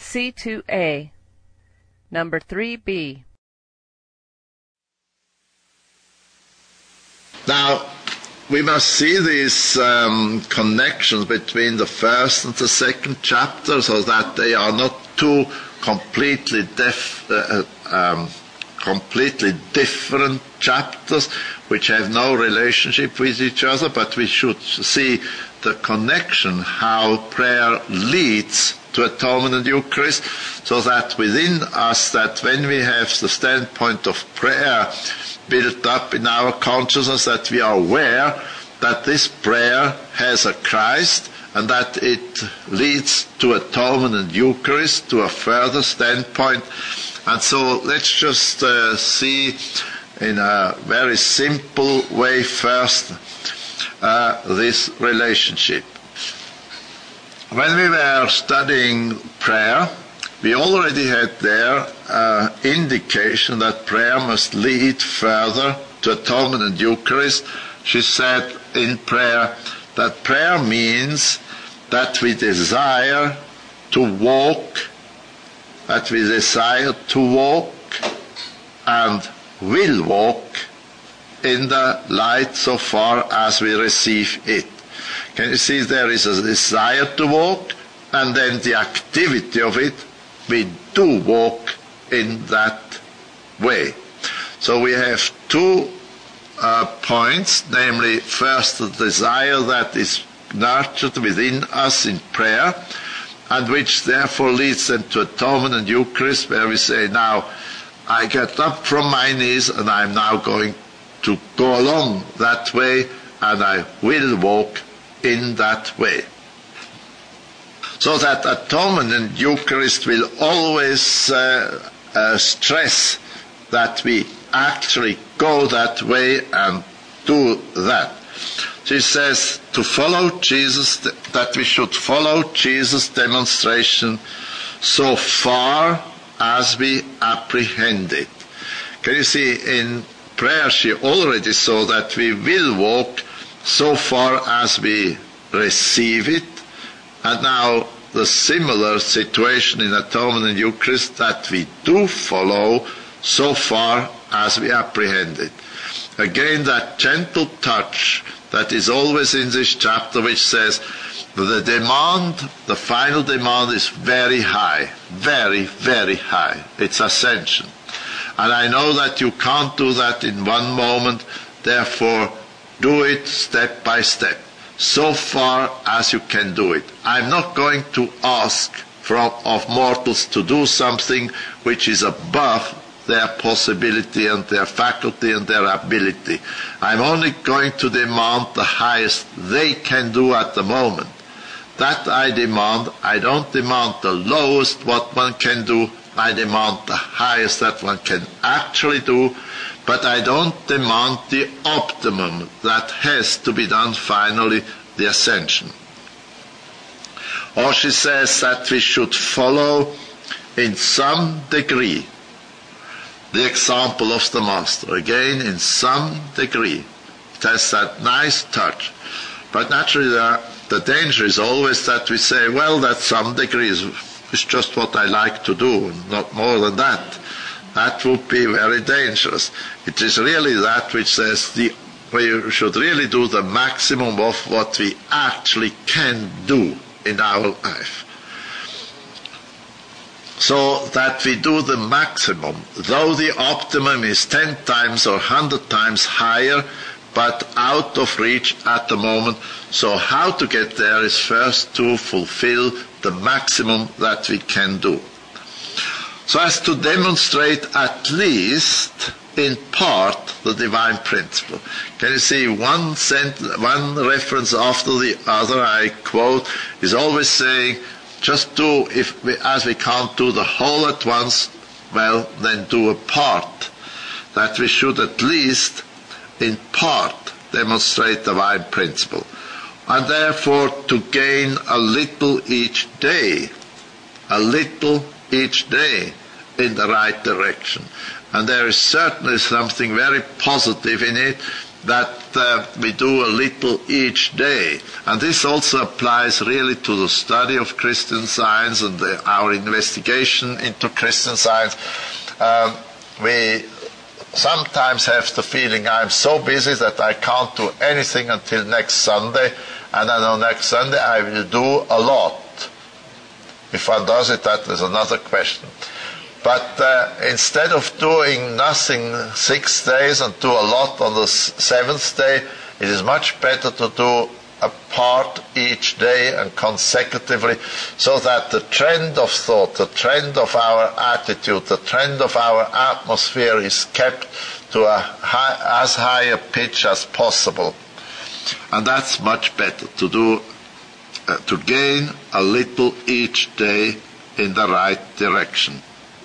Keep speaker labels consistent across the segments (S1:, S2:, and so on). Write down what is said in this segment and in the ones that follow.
S1: C2A. Number 3B.
S2: Now, we must see these connections between the first and the second chapter so that they are not two completely different chapters which have no relationship with each other, but we should see the connection, how prayer leads to atonement and Eucharist, so that within us, that when we have the standpoint of prayer built up in our consciousness, that we are aware that this prayer has a Christ and that it leads to atonement and Eucharist, to a further standpoint. And so let's just see in a very simple way first this relationship. When we were studying prayer, we already had there indication that prayer must lead further to atonement and Eucharist. She said in prayer that prayer means that we desire to walk, and will walk in the light so far as we receive it. Can you see there is a desire to walk, and then the activity of it, we do walk in that way. So we have two points, namely first the desire that is nurtured within us in prayer, and which therefore leads them to atonement and Eucharist, where we say, now I get up from my knees and I'm now going to go along that way, and I will walk in that way. So that atonement and Eucharist will always stress that we actually go that way and do that. She says to follow Jesus, that we should follow Jesus' demonstration so far as we apprehend it. Can you see, in prayer she already saw that we will walk so far as we receive it, and now the similar situation in atonement and Eucharist, that we do follow so far as we apprehend it. Again, that gentle touch that is always in this chapter, which says the demand, the final demand, is very high, very, very high. It's ascension. And I know that you can't do that in one moment, therefore do it step by step, so far as you can do it. I'm not going to ask of mortals to do something which is above their possibility and their faculty and their ability. I'm only going to demand the highest they can do at the moment. That I demand. I don't demand the lowest what one can do. I demand the highest that one can actually do, but I don't demand the optimum that has to be done finally, the ascension. Or she says that we should follow in some degree the example of the Master. Again, in some degree. It has that nice touch. But naturally the danger is always that we say, well, that some degree is just what I like to do, not more than that. That would be very dangerous. It is really that which says we should really do the maximum of what we actually can do in our life. So that we do the maximum, though the optimum is 10 times or 100 times higher, but out of reach at the moment. So how to get there is first to fulfill the maximum that we can do. So as to demonstrate at least in part the divine principle. Can you see one reference after the other, I quote, is always saying, just do, as we can't do the whole at once, well, then do a part. That we should at least in part demonstrate the divine principle. And therefore to gain a little each day in the right direction. And there is certainly something very positive in it, that we do a little each day. And this also applies really to the study of Christian Science and our investigation into Christian Science. We sometimes have the feeling I'm so busy that I can't do anything until next Sunday, and then on next Sunday I will do a lot. If one does it, that is another question. But instead of doing nothing 6 days and do a lot on the 7th day, it is much better to do a part each day and consecutively, so that the trend of thought, the trend of our attitude, the trend of our atmosphere is kept to as high a pitch as possible. And that's much better, to do to gain a little each day in the right direction.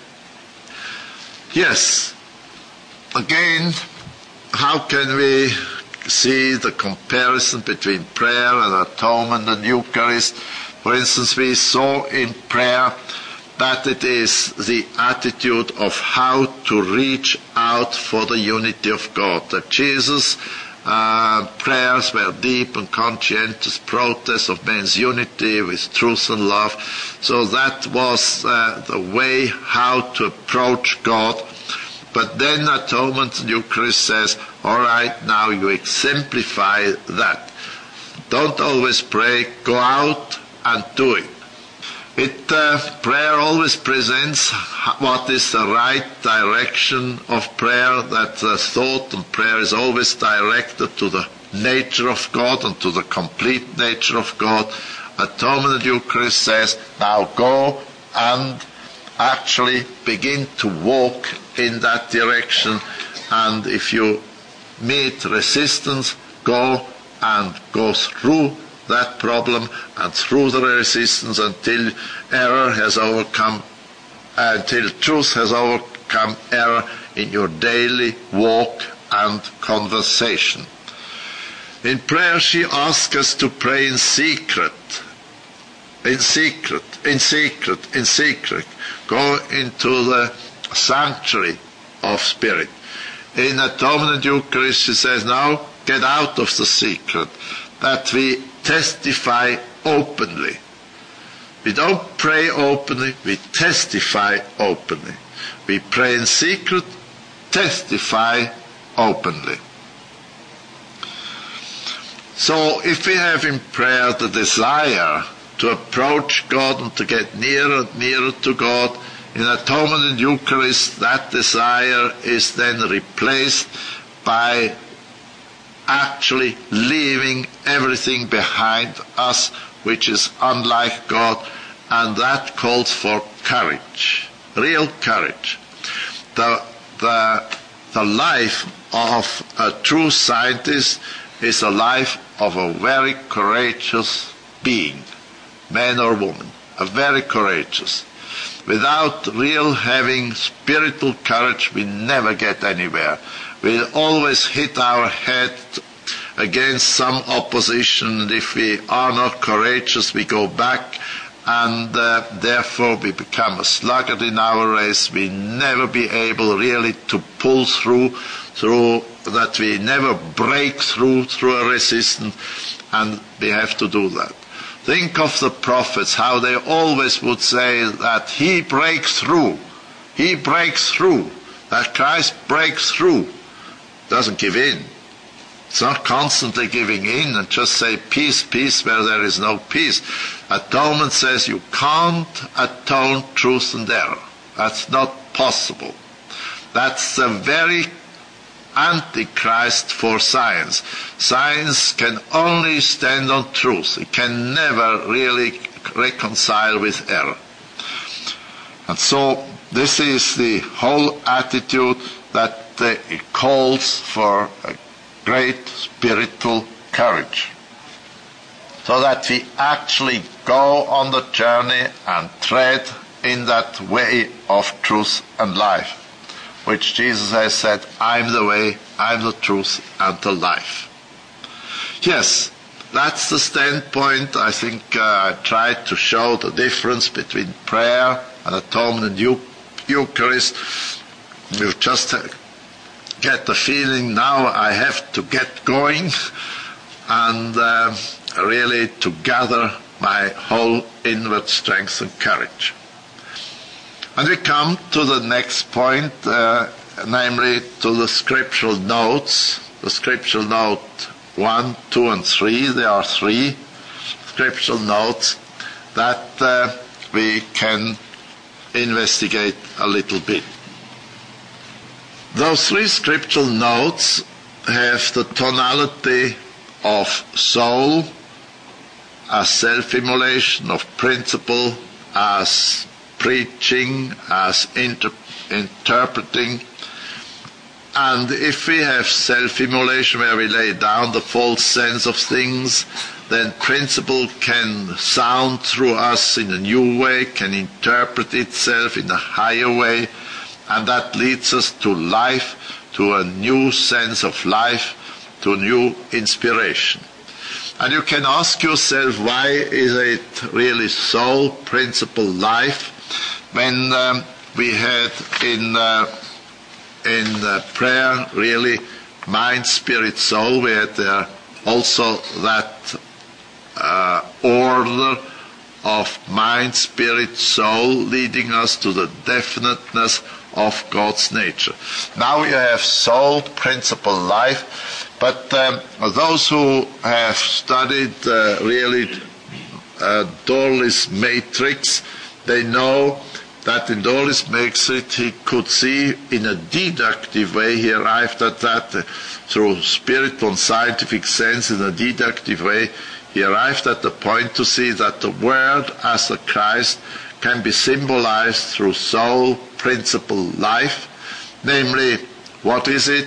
S2: Yes, again, how can we see the comparison between prayer and atonement and Eucharist? For instance, we saw in prayer that it is the attitude of how to reach out for the unity of God. That Jesus' prayers were deep and conscientious protests of man's unity with truth and love. So that was the way how to approach God. But then atonement and Eucharist says, all right, now you exemplify that. Don't always pray, go out and do it. Prayer always presents what is the right direction of prayer, that thought and prayer is always directed to the nature of God and to the complete nature of God. Atonement and Eucharist says, now go and actually begin to walk in that direction, and if you meet resistance, go and go through that problem and through the resistance until error has overcome, until truth has overcome error in your daily walk and conversation. In prayer she asks us to pray in secret. In secret, in secret, in secret. Go into the sanctuary of spirit. In Atonement and Eucharist she says, now get out of the secret, that we testify openly. We don't pray openly, we testify openly. We pray in secret, testify openly. So if we have in prayer the desire to approach God and to get nearer and nearer to God, in Atonement and Eucharist that desire is then replaced by actually leaving everything behind us which is unlike God, and that calls for courage, real courage. The life of a true scientist is a life of a very courageous being, man or woman, a very courageous. Without real having spiritual courage, we never get anywhere. We'll always hit our head against some opposition, and if we are not courageous, we go back, and therefore we become a sluggard in our race. We never be able really to pull through that, we never break through a resistance, and we have to do that. Think of the prophets, how they always would say that he breaks through, that Christ breaks through, doesn't give in. It's not constantly giving in and just say peace, peace where there is no peace. Atonement says you can't atone truth and error. That's not possible. That's the very antichrist for science. Science can only stand on truth. It can never really reconcile with error. And so this is the whole attitude, that it calls for a great spiritual courage, so that we actually go on the journey and tread in that way of truth and life, which Jesus has said, I'm the way, I'm the truth, and the life. Yes, that's the standpoint. I think I tried to show the difference between prayer and atonement and Eucharist. We've just get the feeling now I have to get going and really to gather my whole inward strength and courage. And we come to the next point, namely to the scriptural notes. The scriptural note 1, 2, and 3. There are 3 scriptural notes that we can investigate a little bit. Those 3 scriptural notes have the tonality of soul, as self-immolation, of principle, as preaching, as interpreting. And if we have self-immolation where we lay down the false sense of things, then principle can sound through us in a new way, can interpret itself in a higher way, and that leads us to life, to a new sense of life, to new inspiration. And you can ask yourself, why is it really soul, principle, life? When we had in prayer really mind, spirit, soul, we had also that order of mind, spirit, soul, leading us to the definiteness of God's nature. Now you have soul, principle, life, but those who have studied really Dorley's matrix, they know that in Dorley's matrix he could see in a deductive way, he arrived at that through spiritual and scientific sense, in a deductive way, he arrived at the point to see that the Word as a Christ can be symbolized through soul, principle, life. Namely, what is it?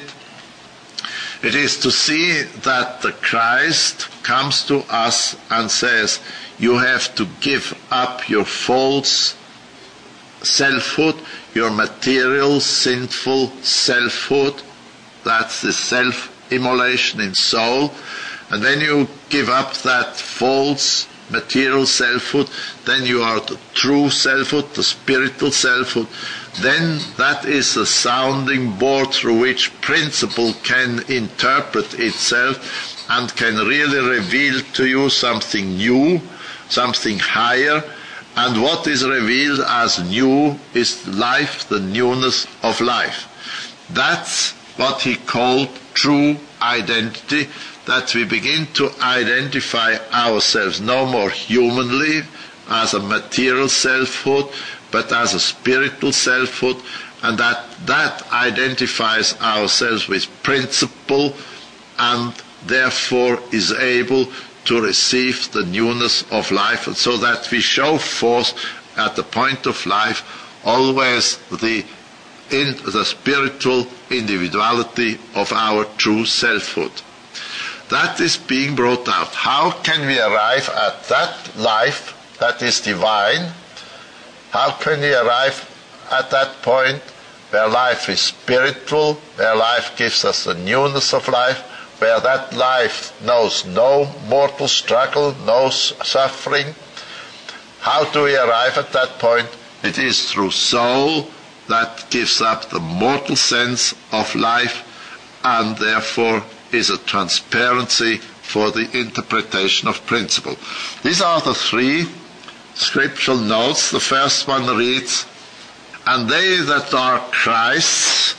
S2: It is to see that the Christ comes to us and says, you have to give up your false selfhood, your material, sinful selfhood. That's the self-immolation in soul. And when you give up that false material selfhood, then you are the true selfhood, the spiritual selfhood. Then that is the sounding board through which principle can interpret itself and can really reveal to you something new, something higher. And what is revealed as new is life, the newness of life. That's what he called true identity, that we begin to identify ourselves no more humanly as a material selfhood, but as a spiritual selfhood, and that identifies ourselves with principle and therefore is able to receive the newness of life, and so that we show forth at the point of life always the spiritual individuality of our true selfhood. That is being brought out. How can we arrive at that life that is divine? How can we arrive at that point where life is spiritual, where life gives us the newness of life, where that life knows no mortal struggle, no suffering? How do we arrive at that point? It is through soul that gives up the mortal sense of life and therefore is a transparency for the interpretation of principle. These are the 3 scriptural notes. The first one reads, and they that are Christ's,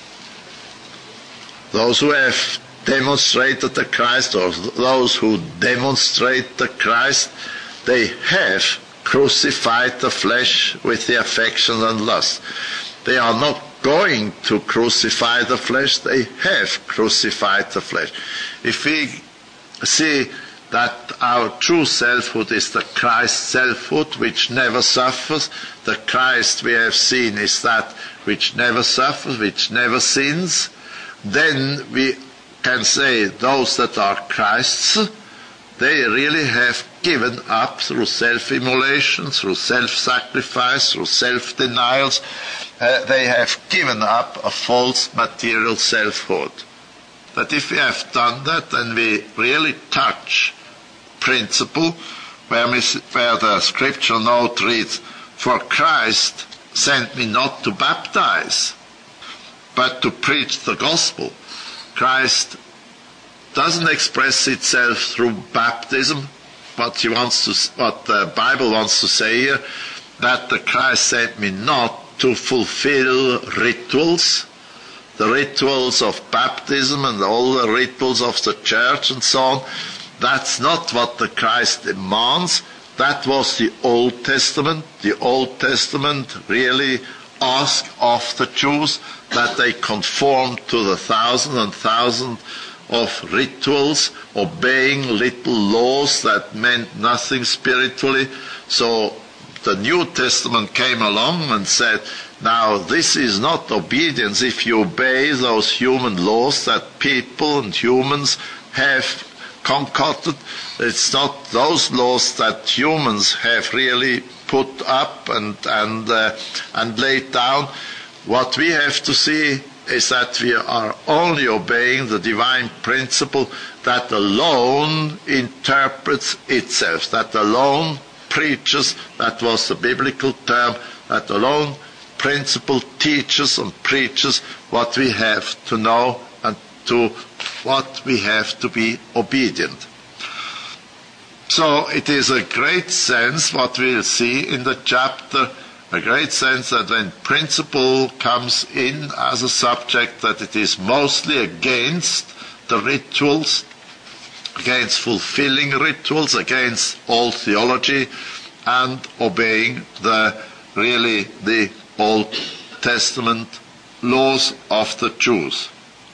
S2: those who have demonstrated the Christ, or those who demonstrate the Christ, they have crucified the flesh with the affection and lust. They are not going to crucify the flesh, they have crucified the flesh. If we see that our true selfhood is the Christ selfhood, which never suffers, the Christ we have seen is that which never suffers, which never sins, then we can say those that are Christ's, they really have given up through self-immolation, through self-sacrifice, through self-denials. They have given up a false material selfhood. That if we have done that, then we really touch principle, where the scriptural note reads, for Christ sent me not to baptize, but to preach the gospel. Christ doesn't express itself through baptism, what the Bible wants to say here, that the Christ sent me not to fulfill rituals, the rituals of baptism and all the rituals of the church and so on. That's not what the Christ demands. That was the Old Testament. The Old Testament really asked of the Jews that they conform to the thousand of rituals, obeying little laws that meant nothing spiritually. So the New Testament came along and said, now this is not obedience if you obey those human laws that people and humans have concocted. It's not those laws that humans have really put up and laid down. What we have to see is that we are only obeying the divine principle that alone interprets itself, that alone preaches, that was the biblical term, that alone principle teaches and preaches what we have to know and to what we have to be obedient. So it is a great sense what we'll see in the chapter, a great sense that when principle comes in as a subject, that it is mostly against the rituals, against fulfilling rituals, against all theology, and obeying the Old Testament laws of the Jews.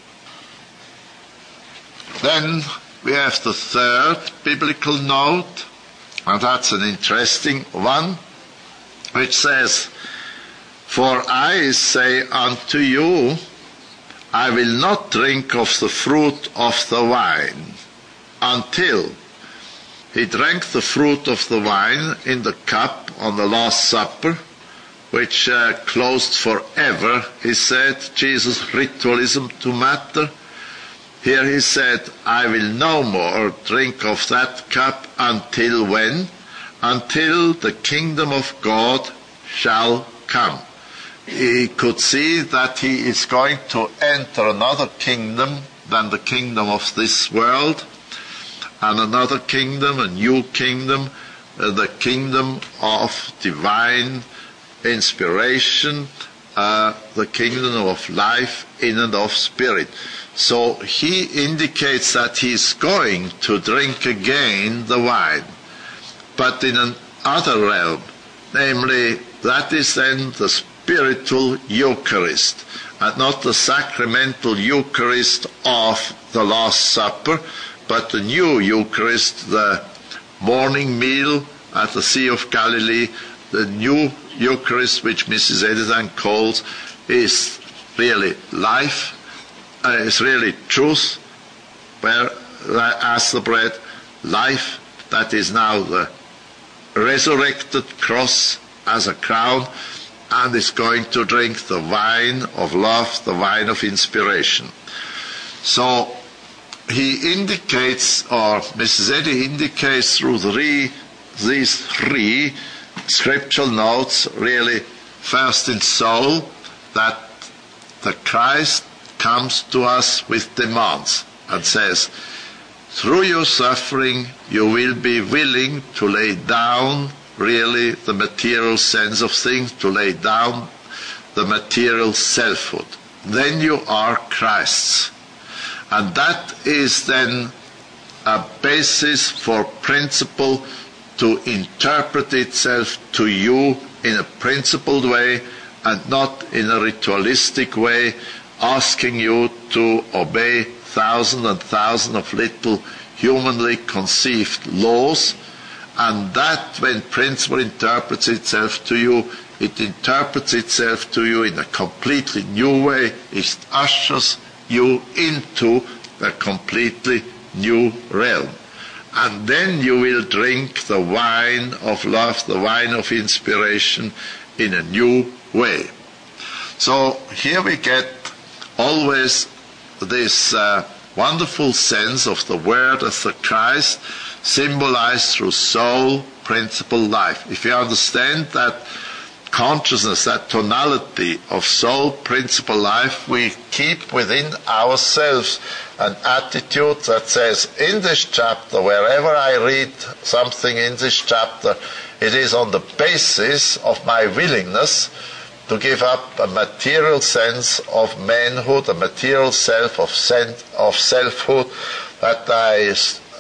S2: Then we have the third biblical note, and that's an interesting one, which says, "For I say unto you, I will not drink of the fruit of the vine until." He drank the fruit of the vine in the cup on the Last Supper, which closed forever, he said, Jesus' ritualism to matter. Here he said, I will no more drink of that cup until when? Until the kingdom of God shall come. He could see that he is going to enter another kingdom than the kingdom of this world, and another kingdom, a new kingdom, the kingdom of divine inspiration, the kingdom of life in and of spirit. So he indicates that he is going to drink again the wine, but in another realm, namely that is then the spiritual Eucharist, and not the sacramental Eucharist of the Last Supper, but the new Eucharist, the morning meal at the Sea of Galilee, the new Eucharist, which Mrs. Edison calls, is really life, is really truth, where as the bread, life, that is now the resurrected cross as a crown, and is going to drink the wine of love, the wine of inspiration. So he indicates, or Mrs. Eddy indicates through these three scriptural notes, really, first in soul, that the Christ comes to us with demands and says, through your suffering you will be willing to lay down really the material sense of things, to lay down the material selfhood. Then you are Christ's. And that is then a basis for principle to interpret itself to you in a principled way and not in a ritualistic way, asking you to obey thousands and thousands of little humanly conceived laws. And that, when principle interprets itself to you, it interprets itself to you in a completely new way. It ushers you into a completely new realm. And then you will drink the wine of love, the wine of inspiration, in a new way. So here we get always this wonderful sense of the Word as the Christ, symbolized through soul, principle, life. If you understand that consciousness, that tonality of soul principle life, we keep within ourselves an attitude that says, in this chapter, wherever I read something in this chapter, it is on the basis of my willingness to give up a material sense of manhood, a material self of selfhood, that I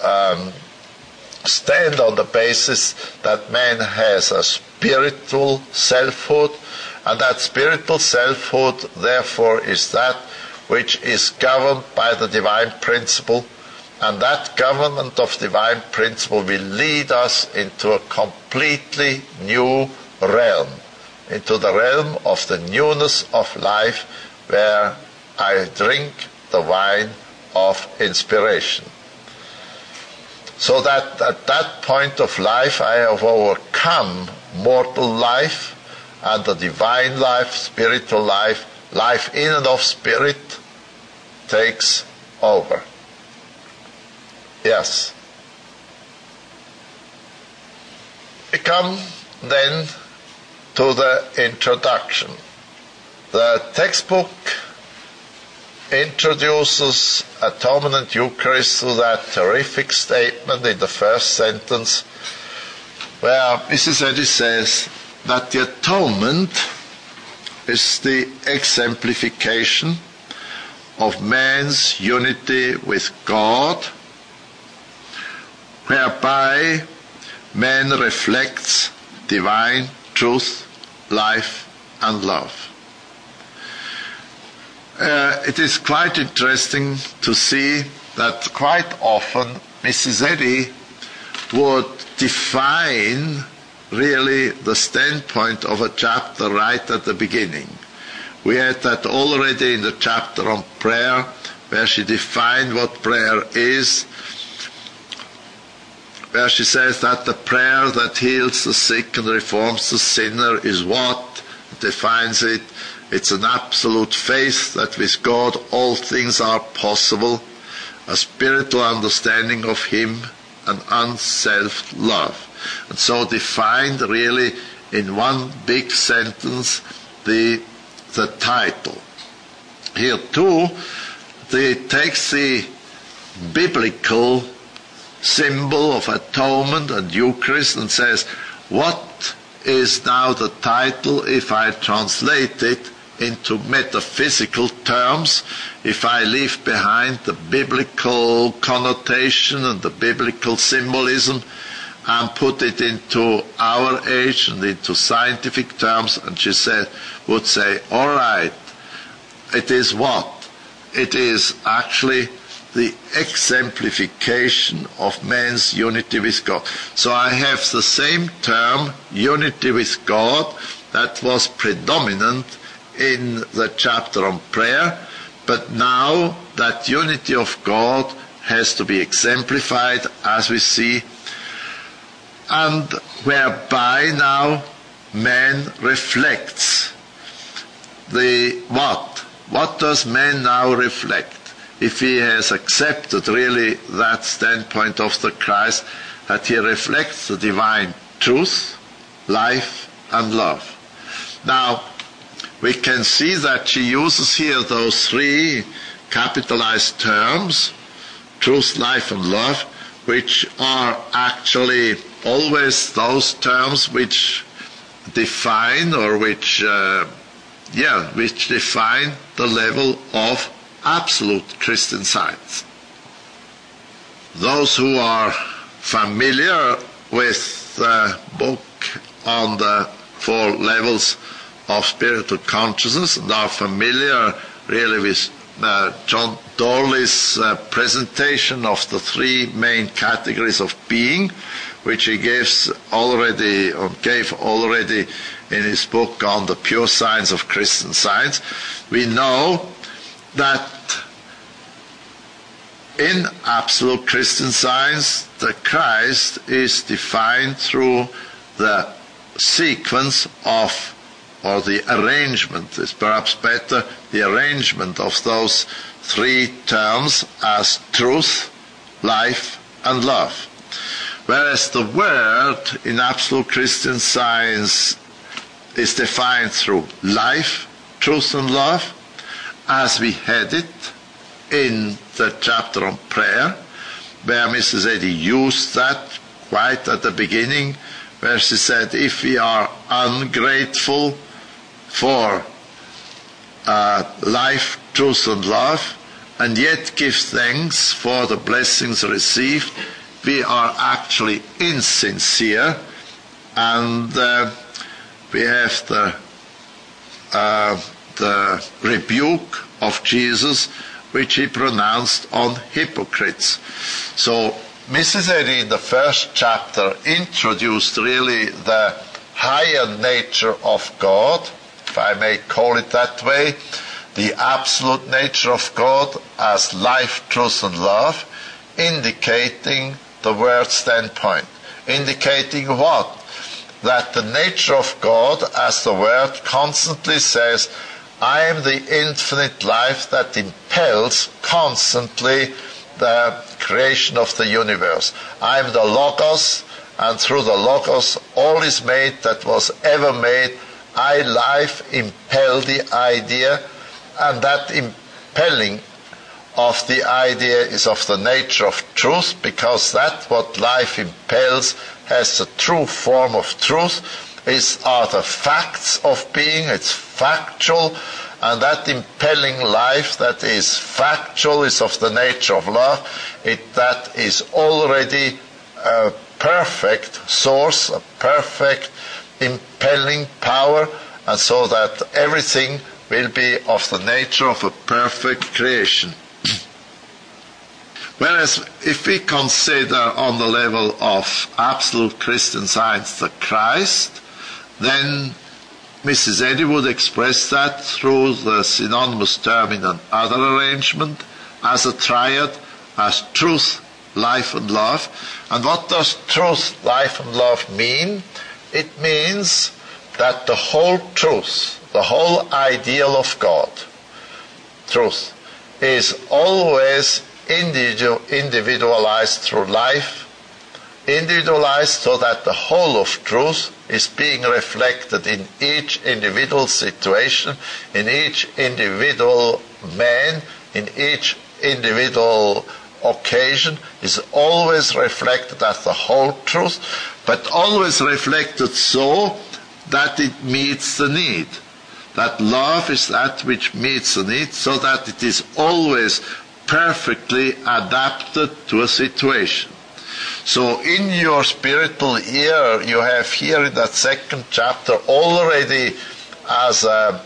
S2: stand on the basis that man has a spiritual selfhood, and that spiritual selfhood therefore is that which is governed by the divine principle, and that government of divine principle will lead us into a completely new realm, into the realm of the newness of life, where I drink the wine of inspiration. So that at that point of life I have overcome mortal life, and the divine life, spiritual life, life in and of spirit takes over. Yes. We come then to the introduction. The textbook introduces Atonement and Eucharist through that terrific statement in the first sentence, where Mrs. Eddy says that the atonement is the exemplification of man's unity with God, whereby man reflects divine truth, life, and love. It is quite interesting to see that quite often Mrs. Eddy would define really the standpoint of a chapter right at the beginning. We had that already in the chapter on prayer, where she defined what prayer is, where she says that the prayer that heals the sick and reforms the sinner is what? Defines it. It's an absolute faith that with God all things are possible, a spiritual understanding of Him, and unselfed love. And so defined really in one big sentence the title. Here too, it takes the biblical symbol of atonement and Eucharist and says, what is now the title if I translate it into metaphysical terms, if I leave behind the biblical connotation and the biblical symbolism and put it into our age and into scientific terms? And she would say, all right, it is what? It is actually the exemplification of man's unity with God. So I have the same term, unity with God, that was predominant in the chapter on prayer, but now that unity of God has to be exemplified, as we see, and whereby now man reflects the what? What does man now reflect? If he has accepted really that standpoint of the Christ, that he reflects the divine truth, life, and love. Now, we can see that she uses here those three capitalized terms, truth, life, and love, which are actually always those terms which define or which define the level of absolute Christian Science. Those who are familiar with the book on the 4 levels of spiritual consciousness and are familiar really with John Dorley's presentation of the 3 main categories of being, which he gave already in his book on the pure science of Christian Science, we know that in absolute Christian Science, the Christ is defined through the sequence of, or the arrangement is perhaps better, the arrangement of those 3 terms as truth, life, and love. Whereas the word in absolute Christian Science is defined through life, truth and love, as we had it in the chapter on prayer, where Mrs. Eddy used that quite at the beginning, where she said, if we are ungrateful for life, truth and love, and yet give thanks for the blessings received, we are actually insincere, and we have the rebuke of Jesus, which he pronounced on hypocrites. So Mrs. Eddy in the first chapter introduced really the higher nature of God, if I may call it that way, the absolute nature of God as life, truth and love, indicating the word standpoint. Indicating what? That the nature of God, as the word constantly says, I am the infinite life that impels constantly the creation of the universe. I am the Logos, and through the Logos all is made that was ever made. I, life, impel the idea, and that impelling of the idea is of the nature of truth, because that what life impels has the true form of truth, are the facts of being, it's factual, and that impelling life that is factual is of the nature of love. That is already a perfect source, a perfect impelling power, and so that everything will be of the nature of a perfect creation. Whereas if we consider on the level of absolute Christian Science the Christ, then Mrs. Eddy would express that through the synonymous term in another arrangement as a triad, as truth, life and love. And what does truth, life and love mean? It means that the whole truth, the whole ideal of God, truth, is always individualized through life, individualized so that the whole of truth is being reflected in each individual situation, in each individual man, in each individual occasion, is always reflected as the whole truth, but always reflected so that it meets the need. That love is that which meets the need, so that it is always perfectly adapted to a situation. So in your spiritual ear, you have here in that second chapter already as a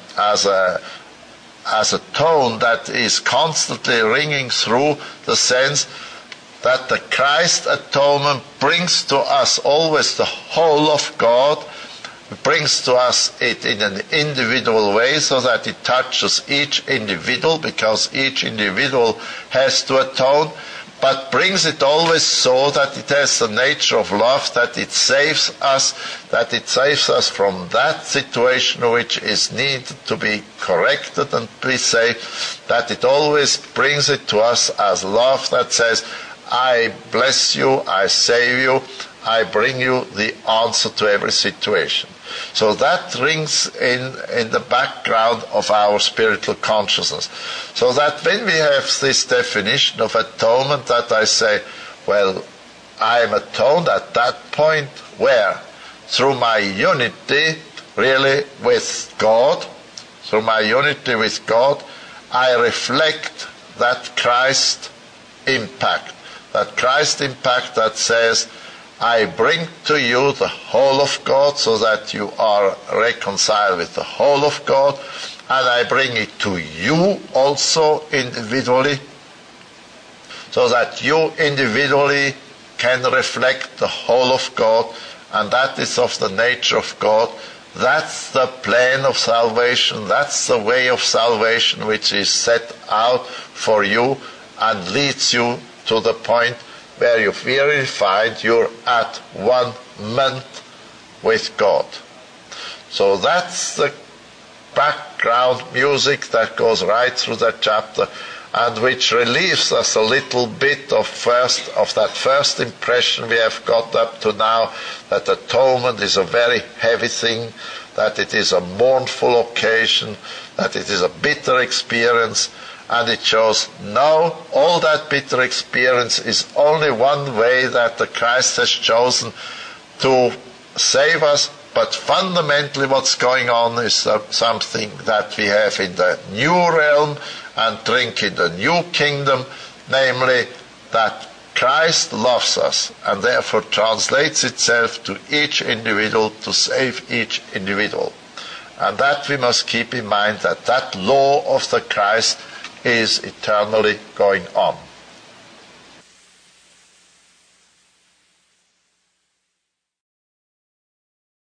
S2: tone that is constantly ringing through the sense that the Christ atonement brings to us always the whole of God, brings to us it in an individual way so that it touches each individual, because each individual has to atone, but brings it always so that it has the nature of love, that it saves us from that situation which is needed to be corrected and be saved, that it always brings it to us as love that says, I bless you, I save you, I bring you the answer to every situation. So that rings in the background of our spiritual consciousness. So that when we have this definition of atonement, that I say, well, I am atoned at that point where? Through my unity really with God, through my unity with God, I reflect that Christ impact that says, I bring to you the whole of God so that you are reconciled with the whole of God, and I bring it to you also individually so that you individually can reflect the whole of God, and that is of the nature of God. That's the plan of salvation, that's the way of salvation which is set out for you and leads you to the point where you really find you're at 1 month with God. So that's the background music that goes right through that chapter, and which relieves us a little bit of that first impression we have got up to now, that atonement is a very heavy thing, that it is a mournful occasion, that it is a bitter experience, and it shows no, all that bitter experience is only one way that the Christ has chosen to save us, but fundamentally what's going on is something that we have in the new realm and drink in the new kingdom, namely that Christ loves us and therefore translates itself to each individual to save each individual. And that we must keep in mind, that law of the Christ is eternally going on.